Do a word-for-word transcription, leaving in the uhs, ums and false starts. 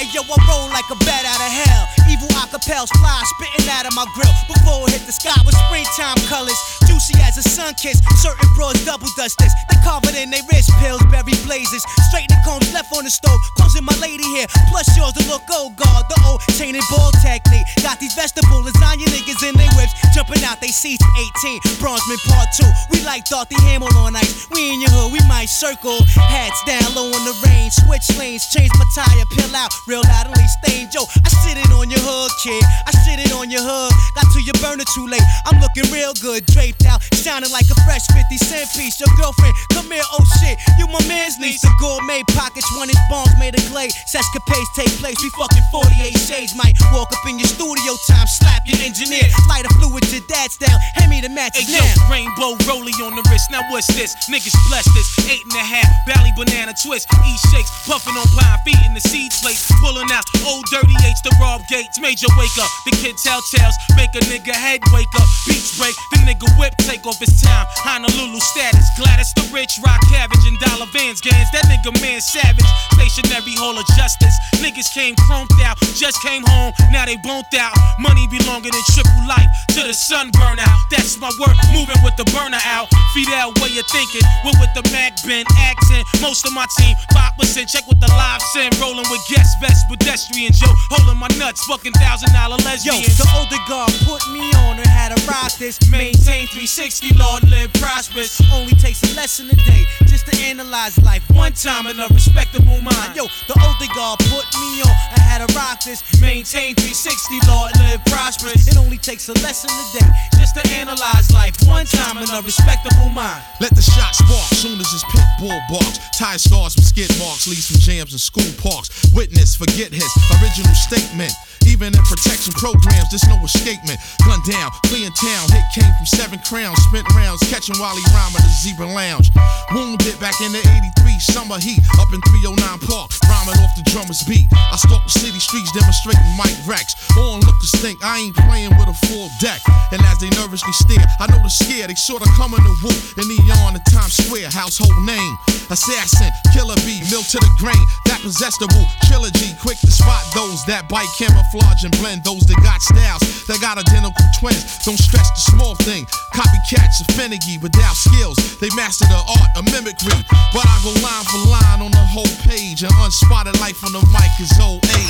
Hey yo, I roll like a bat out of hell. Evil acapels fly, spitting out of my grill. Before it hit the sky with springtime colors. Juicy as a sun kiss, certain broads double dust this. They carve it in they wrist, pills, berry blazes. Straightening combs left on the stove, closing my lady here. Plus yours to look old guard, the old chain and ball technique. Got these vegetable lasagna niggas in they whips, jumping out they seats eighteen. Bronzeman part two, we like Dorothy Hamill on ice. We in your hood, we might circle. Hats down low on the range, switch lanes, change my tire, peel out, real loud and stain. Yo, I sit it on your hood, kid. I sit it on your hood. Got to your burner too late. I'm looking real good, draped out, sounding like a fresh fifty cent piece. Your girlfriend, come here, oh shit, you my man's niece. The gourmet pockets, one inch bombs made of clay. Sescapades take place, we fucking forty-eight shades. Might walk up in your studio time, slap your engineer. Light a fluid, your dad's down, hand me the matches hey, now. Yo, rainbow rollie on the wrist, now what's this? Niggas bless this, eight and a half, Bally banana twist, eat shakes, puffing on pine, feet in the seed plate, pulling out old dirty H to rob gates, major wake up, the kid tell tales, make a nigga head wake up, beats break, the nigga whip take off his time, Honolulu status, Gladys the rich, rock cabbage and dollar vans, gains, that nigga man savage, stationary hall of justice, niggas came chromed out, just came home, now they boned out, money be longer than triple life, to the sun burn out, that's my work, moving with the burner out, Fidel way of thinking, we're with the Mac Ben accent, most of my team, five percent, check with the live sin, rolling with guest vest, pedestrian Joe, holding my nuts, fucking thousand dollar lesbians. Yo, the older guard put me on and had to rock this, maintain three sixty, Lord live prosperous, only takes a lesson a day, just to analyze life, one time in a respectable mind. Yo, the older guard put me on and had to rock this, maintain three sixty, Lord live prosperous, it only takes a lesson a day, just to analyze life, one time in a respectable mind. Let the shot spark soon as this pit bull barks. Tire scars with skid marks, leave some jams in school parks. Witness, forget his original statement. Even in protection programs, there's no escapement. Gun down, fleeing town, hit came from seven crowns. Spent rounds, catching Wally Rhyme at the Zebra Lounge. Wounded back in the eighty-three summer heat, up in three oh nine Park, rhyming off the drummer's beat. I stalk the city streets, demonstrating Mike Rex. Onlookers think I ain't playing with a full deck. And as they nervously stare, I know they're scared. They sorta coming to whoop in neon in Times Square, household name. Assassin, killer bee, milk to the grain. That possessable trilogy, quick to spot those that bite camouflage and blend. Those that got styles, that got identical twins. Don't stress the small thing. Copycats are finicky without skills. They master the art of mimicry. But I go line for line on the whole page. And unspotted life on the mic is old age.